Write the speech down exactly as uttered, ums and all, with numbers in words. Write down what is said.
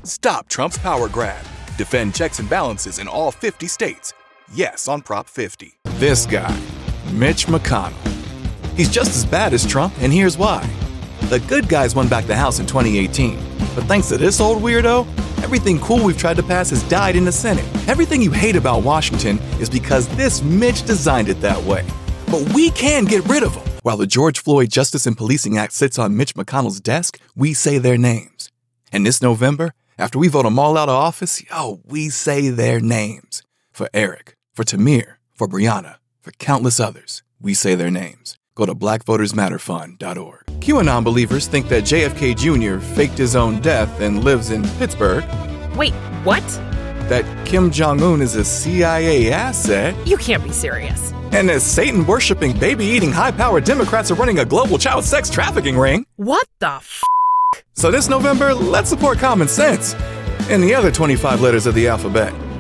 Stop Trump's power grab. Defend checks and balances in all fifty states. Yes on Prop fifty. This guy, Mitch McConnell. He's just as bad as Trump, and here's why. The good guys won back the House in twenty eighteen. But thanks to this old weirdo, everything cool we've tried to pass has died in the Senate. Everything you hate about Washington is because this Mitch designed it that way. But we can get rid of them. While the George Floyd Justice and Policing Act sits on Mitch McConnell's desk, we say their names. And this November, after we vote them all out of office, yo, we say their names. For Eric, for Tamir, for Brianna, for countless others, we say their names. Go to black voters matter fund dot org. QAnon believers think that J F K Junior faked his own death and lives in Pittsburgh. Wait, what? That Kim Jong-un is a C I A asset. You can't be serious. And that Satan-worshipping, baby-eating, high-powered Democrats are running a global child sex trafficking ring. What the f***? So this November, let's support common sense and the other twenty-five letters of the alphabet.